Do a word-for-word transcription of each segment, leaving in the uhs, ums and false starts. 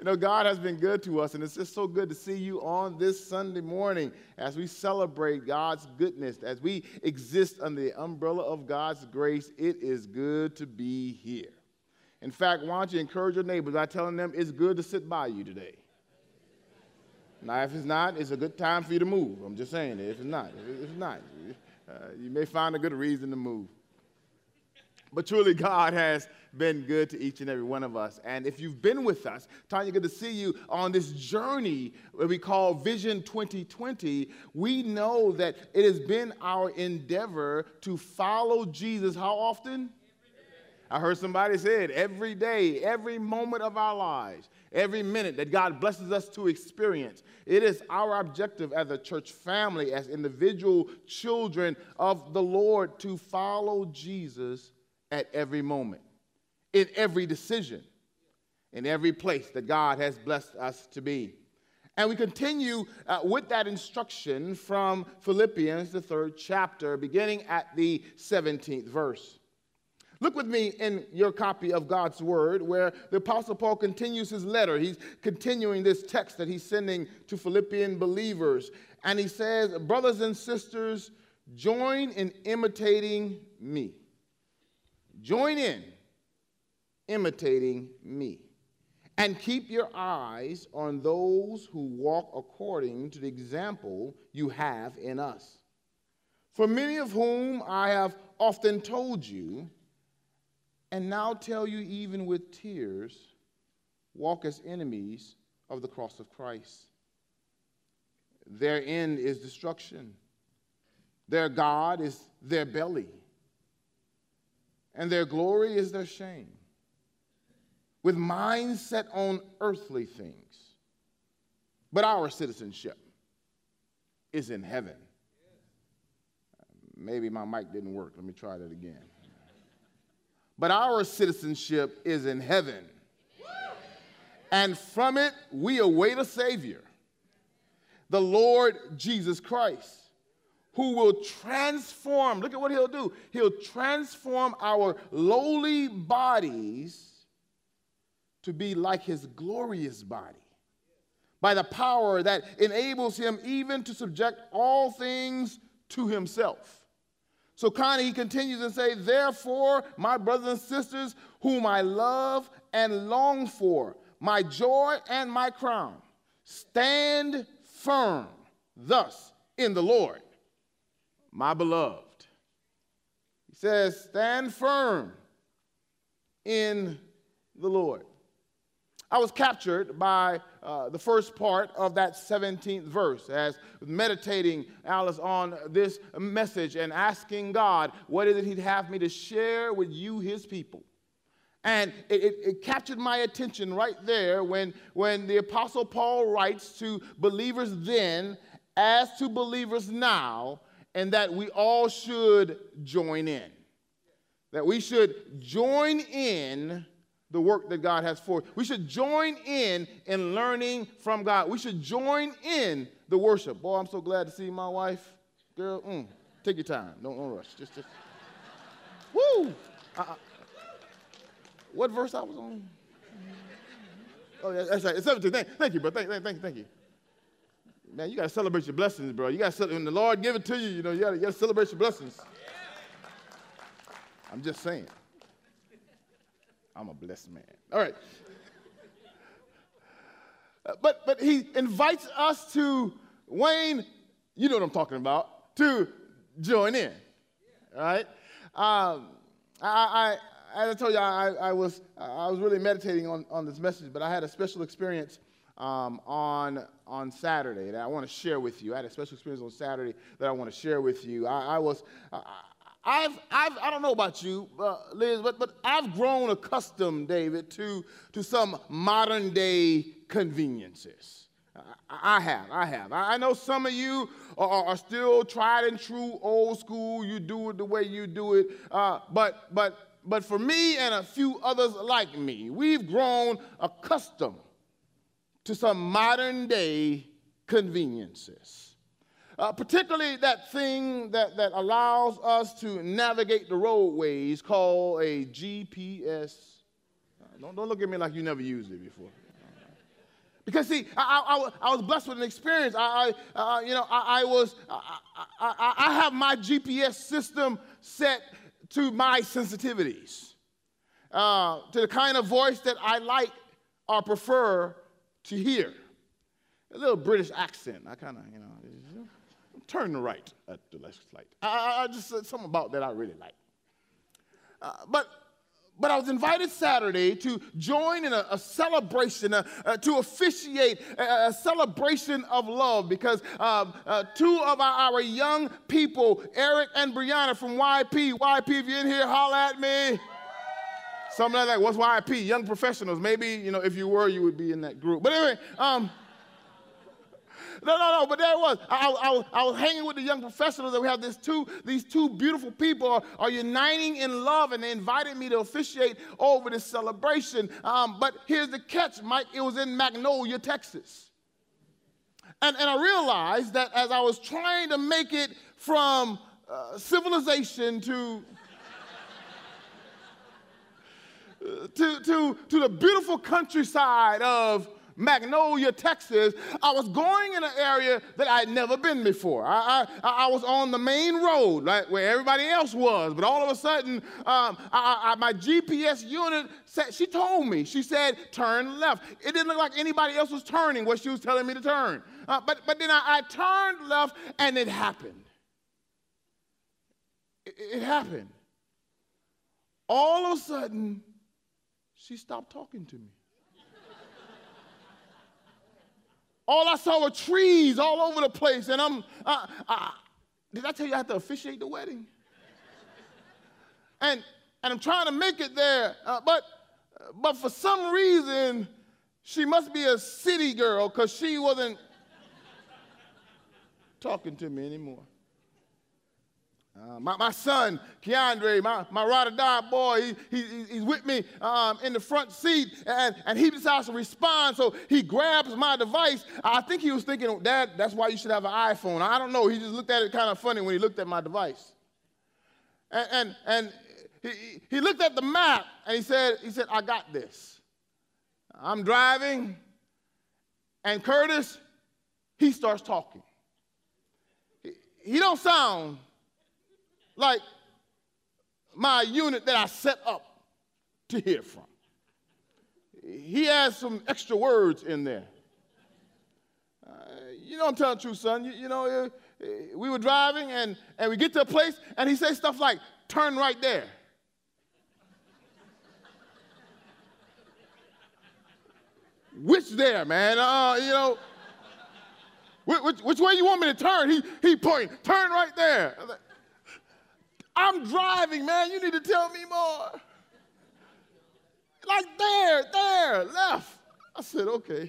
know, God has been good to us, and it's just so good to see you on this Sunday morning as we celebrate God's goodness, as we exist under the umbrella of God's grace. It is good to be here. In fact, why don't you encourage your neighbors by telling them it's good to sit by you today. Now, if it's not, it's a good time for you to move. I'm just saying, if it's not, if it's not, uh, you may find a good reason to move. But truly, God has been good to each and every one of us. And if you've been with us, Tanya, good to see you on this journey that we call Vision twenty twenty. We know that it has been our endeavor to follow Jesus how often? I heard somebody say it, every day, every moment of our lives, every minute that God blesses us to experience. It is our objective as a church family, as individual children of the Lord, to follow Jesus at every moment, in every decision, in every place that God has blessed us to be. And we continue uh, with that instruction from Philippians, the third chapter, beginning at the seventeenth verse. Look with me in your copy of God's Word, where the Apostle Paul continues his letter. He's continuing this text that he's sending to Philippian believers. And he says, brothers and sisters, join in imitating me. Join in imitating me. And keep your eyes on those who walk according to the example you have in us. For many of whom I have often told you, and now tell you even with tears, walk as enemies of the cross of Christ. Their end is destruction. Their God is their belly. And their glory is their shame. With minds set on earthly things. But our citizenship is in heaven. Maybe my mic didn't work. Let me try that again. But our citizenship is in heaven. And from it, we await a Savior, the Lord Jesus Christ, who will transform, look at what he'll do. He'll transform our lowly bodies to be like his glorious body by the power that enables him even to subject all things to himself. So kind of he continues and say, therefore, my brothers and sisters, whom I love and long for, my joy and my crown, stand firm thus in the Lord, my beloved. He says, stand firm in the Lord. I was captured by uh, the first part of that seventeenth verse as meditating, Alice, on this message and asking God, what is it he'd have me to share with you, his people? And it, it, it captured my attention right there when, when the Apostle Paul writes to believers then as to believers now, and that we all should join in. That we should join in the work that God has for us. We should join in in learning from God. We should join in the worship. Boy, I'm so glad to see my wife. Girl, mm, take your time. Don't, don't rush. Just, just. Woo! Uh-uh. What verse I was on? Oh, yeah, that's right. It's seventeen. Thank, thank you, bro. Thank, thank, thank, thank you. Man, you got to celebrate your blessings, bro. You got to celebrate. When the Lord give it to you, you know, you got to celebrate your blessings. I'm just saying. I'm a blessed man. All right. Uh, but, but he invites us to, Wayne, you know what I'm talking about, to join in. All right? Um, I, I, as I told you, I, I, was, I was really meditating on, on this message, but I had a special experience um, on, on Saturday that I want to share with you. I had a special experience on Saturday that I want to share with you. I, I was... I, I've, I've, I don't know about you, uh, Liz, but, but I've grown accustomed, David, to, to some modern day conveniences. I, I have, I have. I, I know some of you are, are still tried and true, old school. You do it the way you do it. Uh, but, but, but for me and a few others like me, we've grown accustomed to some modern day conveniences. Uh, particularly that thing that, that allows us to navigate the roadways called a G P S. Uh, don't, don't look at me like you never used it before. Because see, I, I, I was blessed with an experience. I, I uh, you know, I, I was, I, I, I have my G P S system set to my sensitivities, uh, to the kind of voice that I like or prefer to hear. A little British accent. I kind of, you know, turn to right at the light. I, I just said something about that I really like. Uh, but. But I was invited Saturday to join in a, a celebration, uh, uh, to officiate a, a celebration of love, because um, uh, two of our, our young people, Eric and Brianna from Y P, Y P, if you're in here, holla at me. Something like that. What's Y P? Young professionals. Maybe, you know, if you were, you would be in that group. But anyway, um, no, no, no, but there it was. I, I, I was hanging with the young professionals, and we have this two, these two beautiful people are, are uniting in love, and they invited me to officiate over this celebration. Um, but here's the catch, Mike. It was in Magnolia, Texas. And, and I realized that as I was trying to make it from uh, civilization to, uh, to, to, to the beautiful countryside of Magnolia, Texas, I was going in an area that I'd never been before. I, I, I was on the main road, like where everybody else was, but all of a sudden, um, I, I, my G P S unit said, she told me, she said, turn left. It didn't look like anybody else was turning what she was telling me to turn. Uh, but, but then I, I turned left, and it happened. It, it happened. All of a sudden, she stopped talking to me. All I saw were trees all over the place, and I'm, uh, uh, did I tell you I had to officiate the wedding? and, and I'm trying to make it there, uh, but, but for some reason, she must be a city girl, because she wasn't talking to me anymore. Uh, my, my son, Keandre, my, my ride-or-die boy, he, he, he's with me um, in the front seat, and, and he decides to respond, so he grabs my device. I think he was thinking, Dad, that's why you should have an iPhone. I don't know. He just looked at it kind of funny when he looked at my device. And, and, and he, he looked at the map, and he said, he said, I got this. I'm driving, and Curtis, he starts talking. He, he don't sound like my unit that I set up to hear from. He has some extra words in there. Uh, you know I'm telling the truth, son. You, you know, uh, we were driving, and, and we get to a place, and he says stuff like, turn right there. Which there, man? Uh, you know, which, which, which way you want me to turn? He, he pointing, turn right there. I'm driving, man. You need to tell me more. Like there, there, left. I said, okay.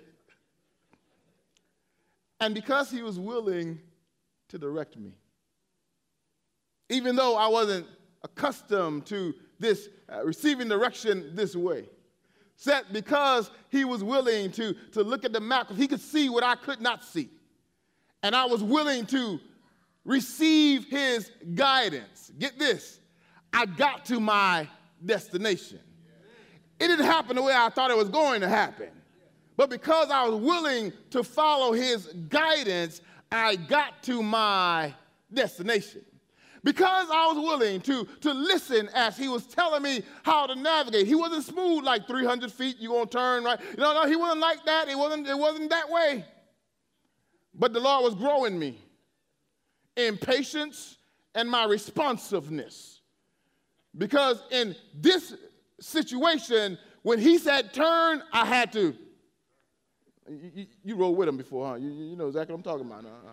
And because he was willing to direct me, even though I wasn't accustomed to this, uh, receiving direction this way, said because he was willing to, to look at the map, he could see what I could not see. And I was willing to receive his guidance. Get this, I got to my destination. It didn't happen the way I thought it was going to happen. But because I was willing to follow his guidance, I got to my destination. Because I was willing to, to listen as he was telling me how to navigate. He wasn't smooth like three hundred feet, you're going to turn right. No, no, he wasn't like that. It wasn't, it wasn't that way. But the Lord was growing me in patience and my responsiveness. Because in this situation, when he said turn, I had to. You, you, you rode with him before, huh? You, you know exactly what I'm talking about. Uh,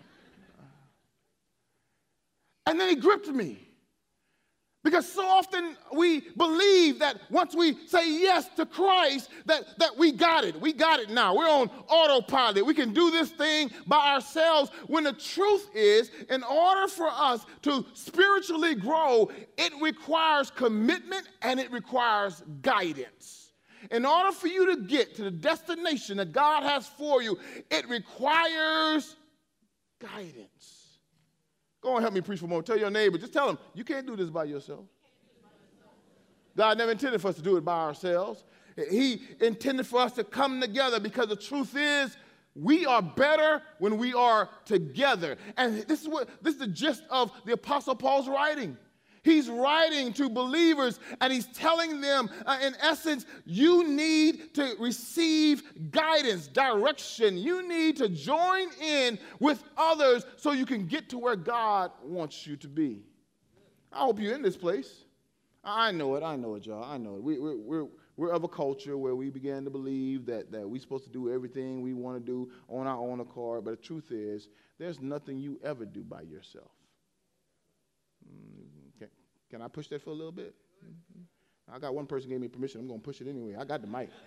and then he gripped me. Because so often we believe that once we say yes to Christ, that, that we got it. We got it now. We're on autopilot. We can do this thing by ourselves. When the truth is, in order for us to spiritually grow, it requires commitment and it requires guidance. In order for you to get to the destination that God has for you, it requires guidance. Go and help me preach for a moment. Tell your neighbor, just tell them, you can't do this by yourself. God never intended for us to do it by ourselves. He intended for us to come together because the truth is we are better when we are together. And this is what this is the gist of the Apostle Paul's writing. He's writing to believers and he's telling them, uh, in essence, you need to receive guidance, direction. You need to join in with others so you can get to where God wants you to be. I hope you're in this place. I know it. I know it, y'all. I know it. We, we're, we're, we're of a culture where we began to believe that, that we're supposed to do everything we want to do on our own accord. But the truth is, there's nothing you ever do by yourself. Can, can I push that for a little bit? I got one person gave me permission. I'm going to push it anyway. I got the mic.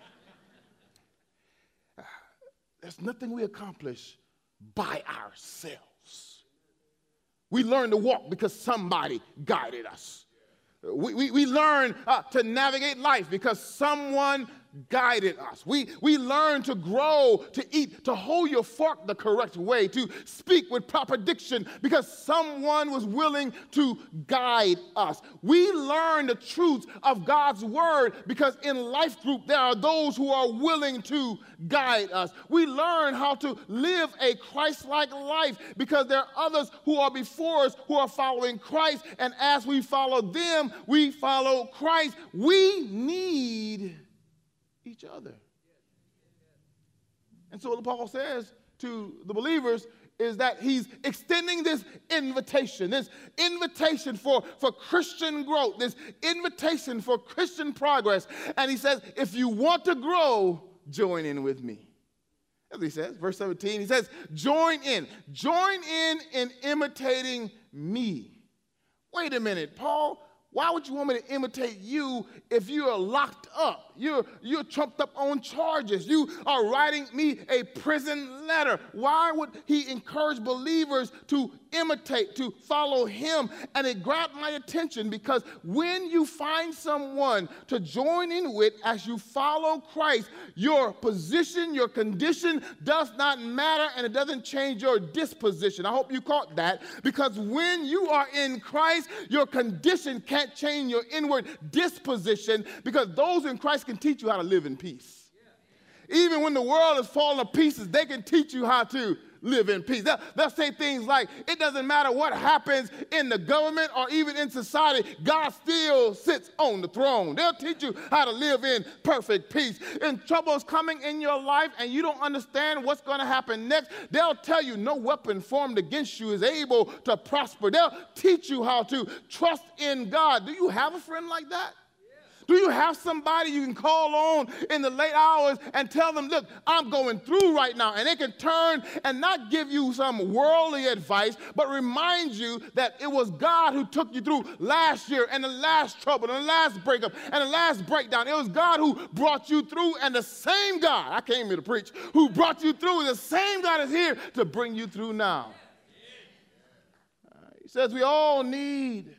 There's nothing we accomplish by ourselves. We learn to walk because somebody guided us. We, we, we learn uh, to navigate life because someone guided us. We, we learn to grow, to eat, to hold your fork the correct way, to speak with proper diction because someone was willing to guide us. We learn the truths of God's word because in life group there are those who are willing to guide us. We learn how to live a Christ-like life because there are others who are before us who are following Christ, and as we follow them, we follow Christ. We need each other. And so what Paul says to the believers is that he's extending this invitation, this invitation for, for Christian growth, this invitation for Christian progress. And he says, if you want to grow, join in with me. That's what he says, verse seventeen. He says, join in. Join in in imitating me. Wait a minute, Paul. Why would you want me to imitate you if you are locked up? You're, you're trumped up on charges. You are writing me a prison letter. Why would he encourage believers to imitate, to follow him? And it grabbed my attention because when you find someone to join in with as you follow Christ, your position, your condition does not matter, and it doesn't change your disposition. I hope you caught that, because when you are in Christ, your condition can't change your inward disposition, because those in Christ can teach you how to live in peace. Even when the world is falling to pieces, they can teach you how to live in peace. They'll, they'll say things like, it doesn't matter what happens in the government or even in society, God still sits on the throne. They'll teach you how to live in perfect peace. And trouble is coming in your life and you don't understand what's going to happen next, they'll tell you no weapon formed against you is able to prosper. They'll teach you how to trust in God. Do you have a friend like that? Do you have somebody you can call on in the late hours and tell them, look, I'm going through right now, and they can turn and not give you some worldly advice, but remind you that it was God who took you through last year and the last trouble and the last breakup and the last breakdown. It was God who brought you through, and the same God, I came here to preach, who brought you through, the same God is here to bring you through now. Uh, he says we all need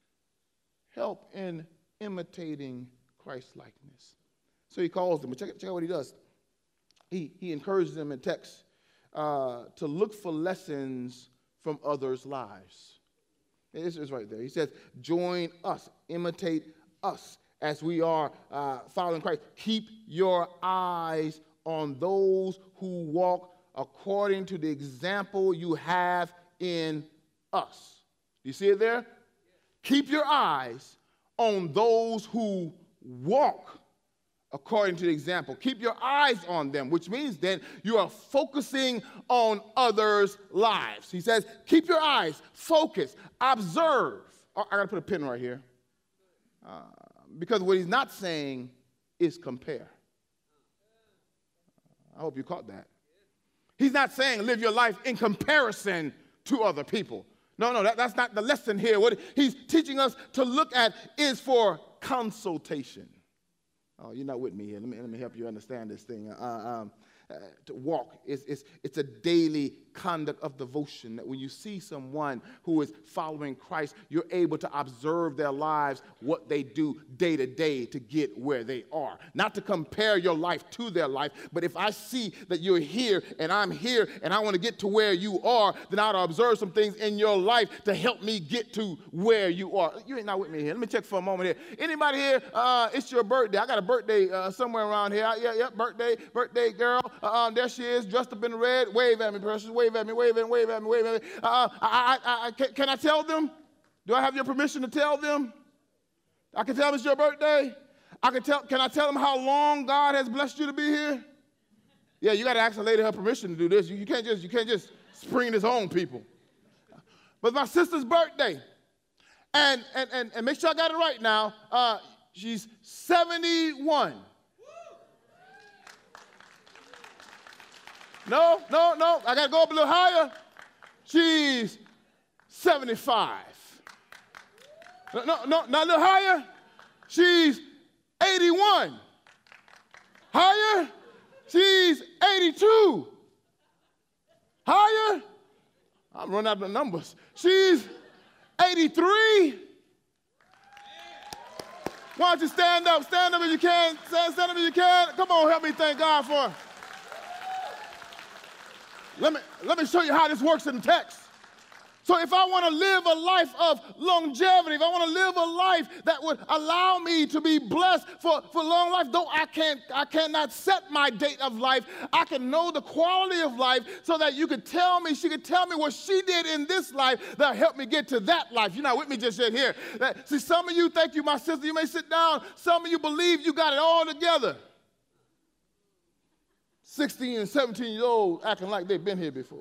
help in imitating Christ-likeness. So he calls them, but check, check out what he does. He, he encourages them in text uh, to look for lessons from others' lives. It's, it's right there. He says, join us, imitate us as we are uh, following Christ. Keep your eyes on those who walk according to the example you have in us. You see it there? Keep your eyes on those who walk according to the example. Keep your eyes on them, which means then you are focusing on others' lives. He says, keep your eyes, focus, observe. Oh, I got to put a pin right here. Uh, because what he's not saying is compare. I hope you caught that. He's not saying live your life in comparison to other people. No, no, that, that's not the lesson here. What he's teaching us to look at is for consultation. Oh, you're not with me here. Let me, let me help you understand this thing. Uh, um, uh, to walk, is it's, it's a daily conduct of devotion, that when you see someone who is following Christ, you're able to observe their lives, what they do day to day to get where they are. Not to compare your life to their life, but if I see that you're here and I'm here and I want to get to where you are, then I ought to observe some things in your life to help me get to where you are. You ain't not with me here. Let me check for a moment here. Anybody here, uh, it's your birthday. I got a birthday uh, somewhere around here. Yeah, yeah, birthday, birthday girl. Uh, um, there she is, dressed up in red. Wave at me, precious. Wave at me, wave at me, wave at me, wave at me. Uh, I, I, I, can, can I tell them? Do I have your permission to tell them? I can tell them it's your birthday. I can tell. Can I tell them how long God has blessed you to be here? Yeah, you got to ask the lady her permission to do this. You, you can't just you can't just spring this on people. But my sister's birthday, and and and, and make sure I got it right now. Uh, she's seventy-one. No, no, no. I got to go up a little higher. She's seventy-five. No, no, no, not a little higher. She's eighty-one. Higher. She's eighty-two. Higher. I'm running out of numbers. She's eighty-three. Why don't you stand up? Stand up if you can. Stand, stand up if you can. Come on, help me thank God for her. Let me, let me show you how this works in the text. So if I want to live a life of longevity, if I want to live a life that would allow me to be blessed for, for long life, though I can't, I cannot set my date of life, I can know the quality of life so that you could tell me, she could tell me what she did in this life that helped me get to that life. You're not with me just yet here. That, see, some of you, thank you, my sister, you may sit down. Some of you believe you got it all together. sixteen and seventeen years old acting like they've been here before.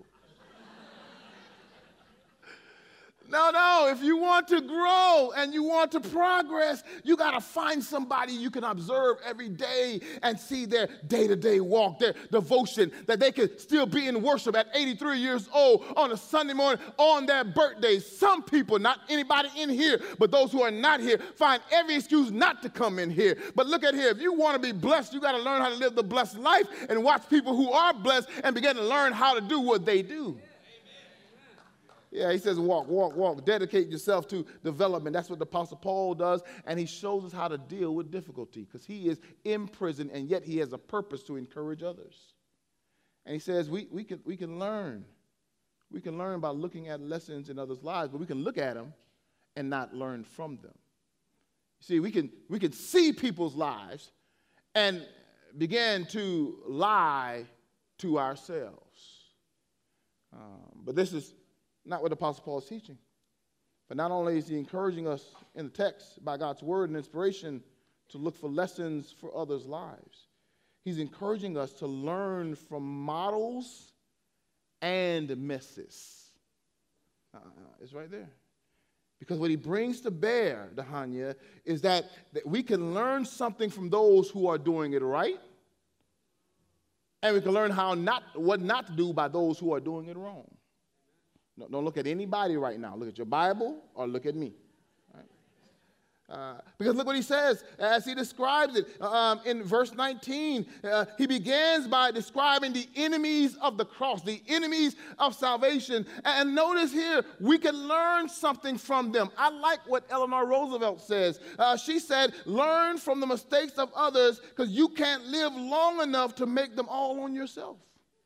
No, no, if you want to grow and you want to progress, you got to find somebody you can observe every day and see their day-to-day walk, their devotion, that they can still be in worship at eighty-three years old on a Sunday morning on their birthdays. Some people, not anybody in here, but those who are not here, find every excuse not to come in here. But look at here, if you want to be blessed, you got to learn how to live the blessed life and watch people who are blessed and begin to learn how to do what they do. Yeah, he says walk, walk, walk. Dedicate yourself to development. That's what the Apostle Paul does, and he shows us how to deal with difficulty because he is in prison, and yet he has a purpose to encourage others. And he says we, we, can, we can learn. We can learn by looking at lessons in others' lives, but we can look at them and not learn from them. See, we can, we can see people's lives and begin to lie to ourselves. Um, but this is not what the Apostle Paul is teaching. But not only is he encouraging us in the text by God's word and inspiration to look for lessons for others' lives, he's encouraging us to learn from models and messes. Uh, it's right there. Because what he brings to bear, Dahanya, is that, that we can learn something from those who are doing it right, and we can learn how not, what not to do by those who are doing it wrong. No, don't look at anybody right now. Look at your Bible or look at me. Right? Uh, because look what he says as he describes it um, in verse nineteen. Uh, he begins by describing the enemies of the cross, the enemies of salvation. And notice here, we can learn something from them. I like what Eleanor Roosevelt says. Uh, she said, learn from the mistakes of others because you can't live long enough to make them all on yourself.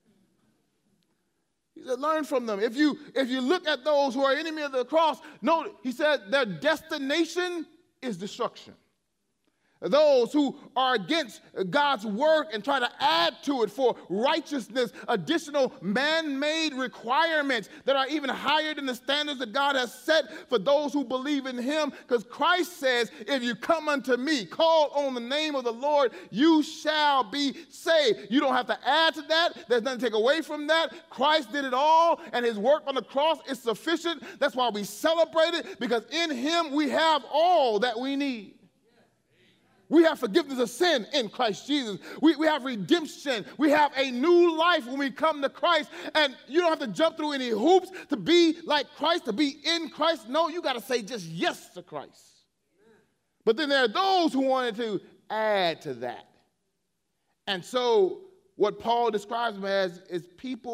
He said, learn from them. If you, if you look at those who are enemy of the cross, note, he said, their destination is destruction. Those who are against God's work and try to add to it for righteousness, additional man-made requirements that are even higher than the standards that God has set for those who believe in him. Because Christ says, if you come unto me, call on the name of the Lord, you shall be saved. You don't have to add to that. There's nothing to take away from that. Christ did it all, and his work on the cross is sufficient. That's why we celebrate it, because in him we have all that we need. We have forgiveness of sin in Christ Jesus. We, we have redemption. We have a new life when we come to Christ. And you don't have to jump through any hoops to be like Christ, to be in Christ. No, you got to say just yes to Christ. Amen. But then there are those who wanted to add to that. And so what Paul describes them as is people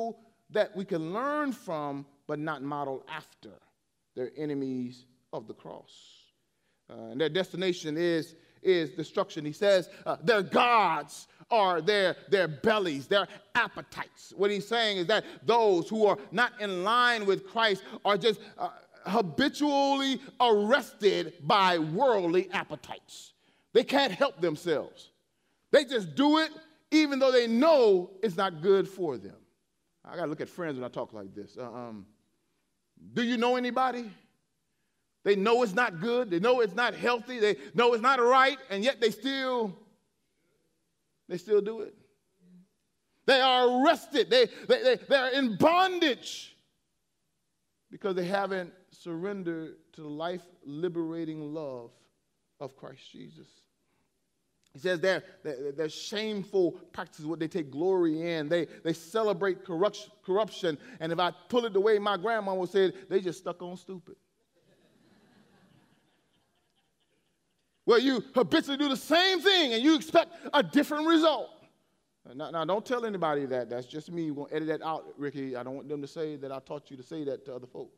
that we can learn from but not model after. They're enemies of the cross. Uh, and their destination is, is destruction. He says uh, their gods are their, their bellies, their appetites. What he's saying is that those who are not in line with Christ are just uh, habitually arrested by worldly appetites. They can't help themselves. They just do it even though they know it's not good for them. I got to look at friends when I talk like this. Uh, um, do you know anybody? They know it's not good. They know it's not healthy. They know it's not right, and yet they still, they still do it. They are arrested. They, they, they, they're in bondage because they haven't surrendered to the life-liberating love of Christ Jesus. He says they're, they're, they're shameful practices, what they take glory in. They, they celebrate corruption, corruption, and if I pull it the way my grandma would say it, they just stuck on stupid. Well, you habitually do the same thing, and you expect a different result. Now, now, don't tell anybody that. That's just me. You're going to edit that out, Ricky. I don't want them to say that I taught you to say that to other folk.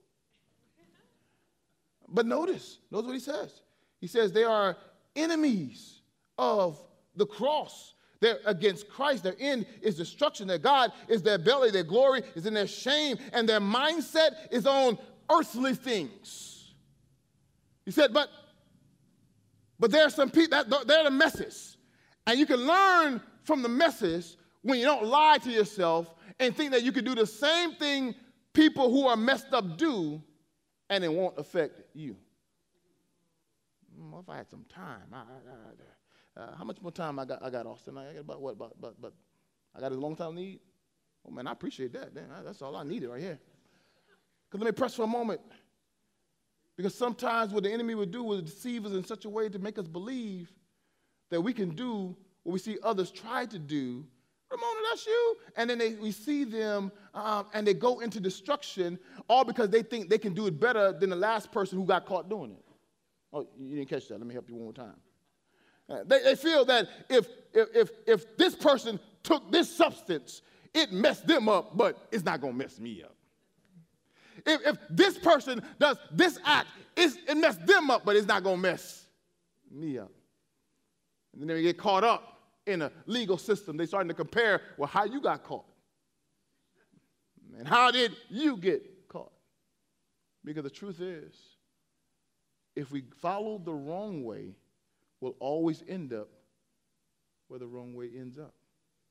But notice, notice what he says. He says they are enemies of the cross. They're against Christ. Their end is destruction. Their God is their belly. Their glory is in their shame. And their mindset is on earthly things. He said, but, but there are some people, that, they're the messes. And you can learn from the messes when you don't lie to yourself and think that you can do the same thing people who are messed up do and it won't affect you. Well, if I had some time, I, I, I Uh, how much more time I got, I got, Austin? I got about what? About, about, about, I got as long time need? Oh, man, I appreciate that. Man, that's all I needed right here. Because let me press for a moment. Because sometimes what the enemy would do is deceive us in such a way to make us believe that we can do what we see others try to do. Ramona, that's you. And then they, we see them um, and they go into destruction all because they think they can do it better than the last person who got caught doing it. Oh, you didn't catch that. Let me help you one more time. Uh, they, they feel that if, if, if, if this person took this substance, it messed them up, but it's not going to mess me up. If, if this person does this act, it's, it messed them up, but it's not going to mess me up. And then they get caught up in a legal system. They're starting to compare, well, how you got caught. And how did you get caught? Because the truth is, if we follow the wrong way, will always end up where the wrong way ends up.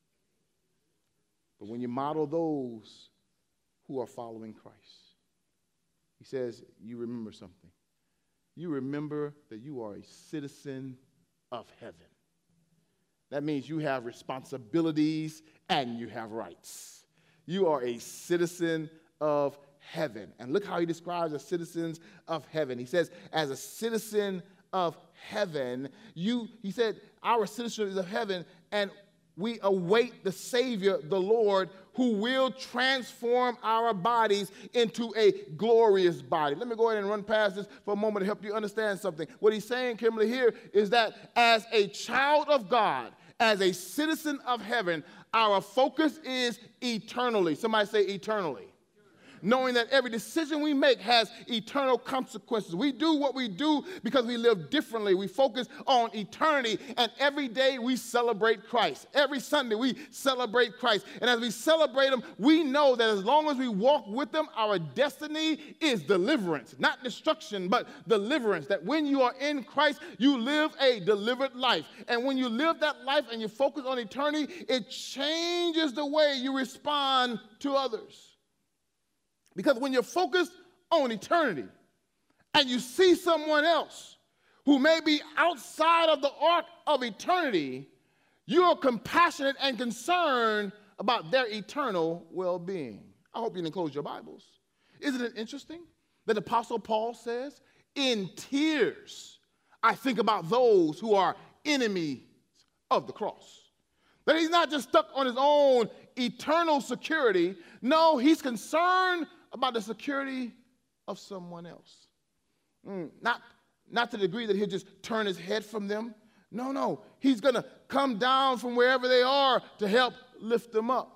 But when you model those who are following Christ, he says, you remember something. You remember that you are a citizen of heaven. That means you have responsibilities and you have rights. You are a citizen of heaven. And look how he describes the citizens of heaven. He says, as a citizen of heaven, you, he said, our citizenship is of heaven, and we await the Savior, the Lord, who will transform our bodies into a glorious body. Let me go ahead and run past this for a moment to help you understand something. What he's saying, Kimberly, here is that as a child of God, as a citizen of heaven, our focus is eternally. Somebody say eternally. Knowing that every decision we make has eternal consequences. We do what we do because we live differently. We focus on eternity, and every day we celebrate Christ. Every Sunday we celebrate Christ. And as we celebrate him, we know that as long as we walk with him, our destiny is deliverance. Not destruction, but deliverance. That when you are in Christ, you live a delivered life. And when you live that life and you focus on eternity, it changes the way you respond to others. Because when you're focused on eternity and you see someone else who may be outside of the arc of eternity, you're compassionate and concerned about their eternal well-being. I hope you didn't close your Bibles. Isn't it interesting that the Apostle Paul says, in tears, I think about those who are enemies of the cross. That he's not just stuck on his own eternal security. No, he's concerned about the security of someone else. Mm, not, not to the degree that he'll just turn his head from them. No, no. He's going to come down from wherever they are to help lift them up.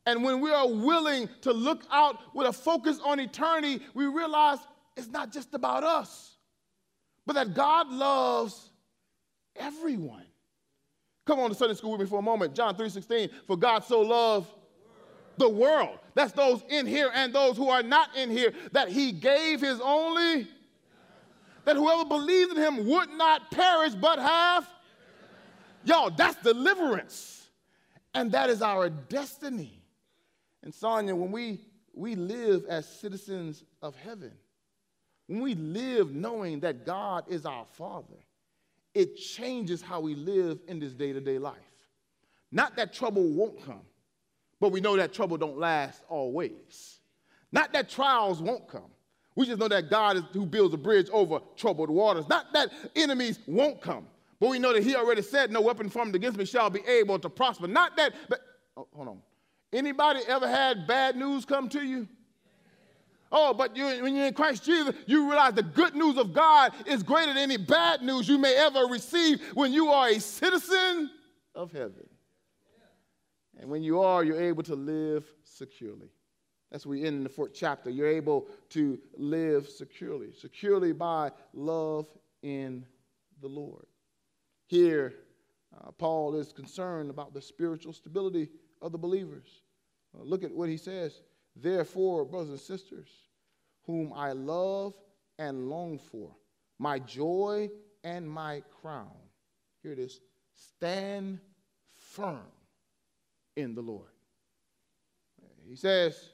And when we are willing to look out with a focus on eternity, we realize it's not just about us, but that God loves everyone. Come on to Sunday school with me for a moment. John three sixteen, for God so loved the world. That's those in here and those who are not in here, that he gave his only, that whoever believes in him would not perish but have. Y'all, that's deliverance. And that is our destiny. And Sonia, when we, we live as citizens of heaven, when we live knowing that God is our Father, it changes how we live in this day-to-day life. Not that trouble won't come, but we know that trouble don't last always. Not that trials won't come. We just know that God is who builds a bridge over troubled waters. Not that enemies won't come, but we know that he already said, no weapon formed against me shall be able to prosper. Not that, but, oh, hold on. Anybody ever had bad news come to you? Oh, but you, when you're in Christ Jesus, you realize the good news of God is greater than any bad news you may ever receive when you are a citizen of heaven. And when you are, you're able to live securely. That's where we end in the fourth chapter. You're able to live securely, securely by love in the Lord. Here, uh, Paul is concerned about the spiritual stability of the believers. Uh, look at what he says. Therefore, brothers and sisters, whom I love and long for, my joy and my crown. Here it is. Stand firm in the Lord. He says,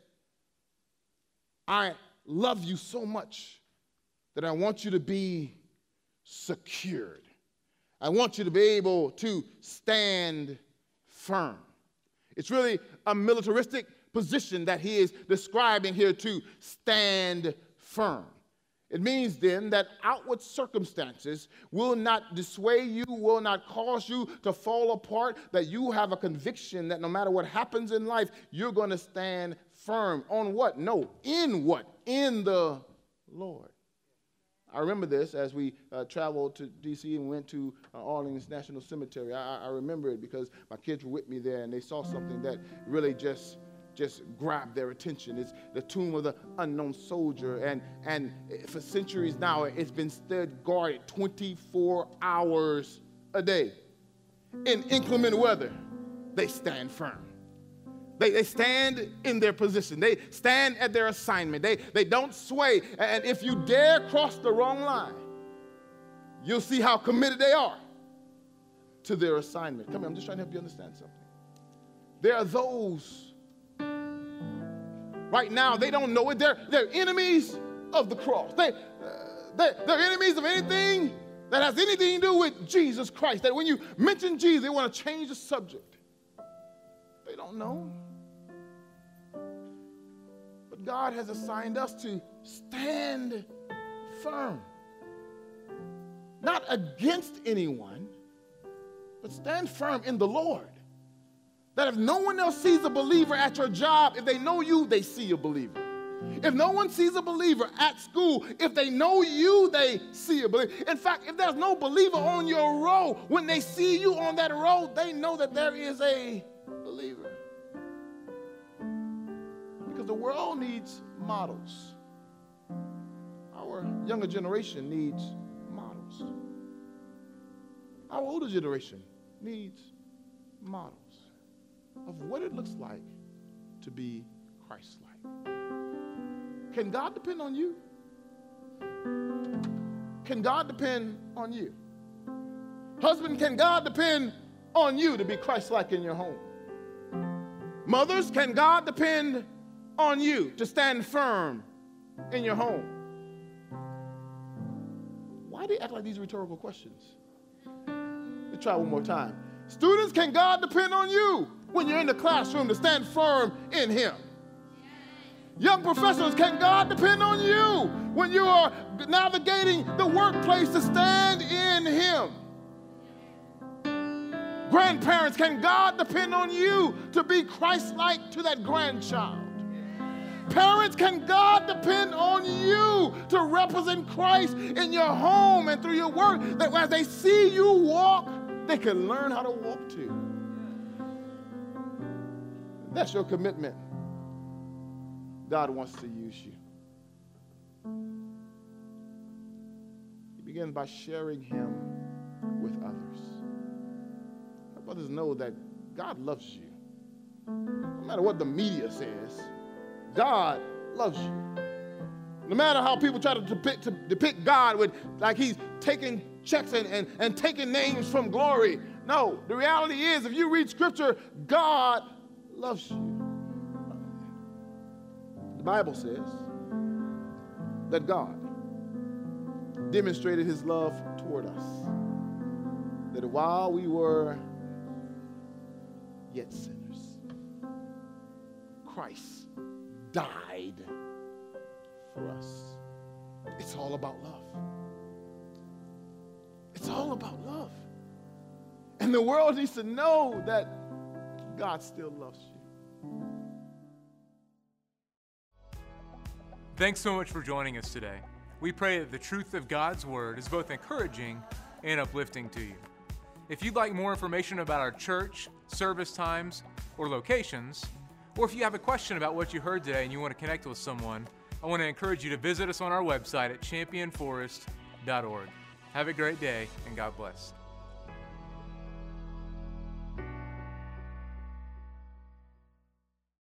I love you so much that I want you to be secured. I want you to be able to stand firm. It's really a militaristic position that he is describing here, to stand firm. It means then that outward circumstances will not dissuade you, will not cause you to fall apart, that you have a conviction that no matter what happens in life, you're going to stand firm. On what? No, in what? In the Lord. I remember this as we uh, traveled to D C and went to uh, Arlington National Cemetery. I, I remember it because my kids were with me there and they saw something that really just just grabbed their attention. It's the tomb of the unknown soldier, and, and for centuries now, it's been stood guarded twenty-four hours a day. In inclement weather, they stand firm. They, they stand in their position. They stand at their assignment. They, they don't sway. And if you dare cross the wrong line, you'll see how committed they are to their assignment. Come here, I'm just trying to help you understand something. There are those right now, they don't know it. They're, they're enemies of the cross. They, uh, they're, they're enemies of anything that has anything to do with Jesus Christ. That when you mention Jesus, they want to change the subject. They don't know. But God has assigned us to stand firm. Not against anyone, but stand firm in the Lord. That if no one else sees a believer at your job, if they know you, they see a believer. If no one sees a believer at school, if they know you, they see a believer. In fact, if there's no believer on your row, when they see you on that row, they know that there is a believer. Because the world needs models. Our younger generation needs models. Our older generation needs models of what it looks like to be Christ-like. Can God depend on you? Can God depend on you? Husband, can God depend on you to be Christ-like in your home? Mothers, can God depend on you to stand firm in your home? Why do you act like these are rhetorical questions? Let's try one more time. Students, can God depend on you when you're in the classroom to stand firm in him? Young professionals, can God depend on you when you are navigating the workplace to stand in him? Grandparents, can God depend on you to be Christ-like to that grandchild? Parents, can God depend on you to represent Christ in your home and through your work, that as they see you walk, they can learn how to walk too? That's your commitment. God wants to use you. He begins by sharing him with others. Help others know that God loves you. No matter what the media says, God loves you. No matter how people try to depict, to depict God with like he's taking checks and, and, and taking names from glory. No, the reality is if you read scripture, God loves you. The Bible says that God demonstrated his love toward us. That while we were yet sinners, Christ died for us. It's all about love. It's all about love. And the world needs to know that God still loves you. Thanks so much for joining us today. We pray that the truth of God's Word is both encouraging and uplifting to you. If you'd like more information about our church, service times, or locations, or if you have a question about what you heard today and you want to connect with someone, I want to encourage you to visit us on our website at champion forest dot org. Have a great day, and God bless.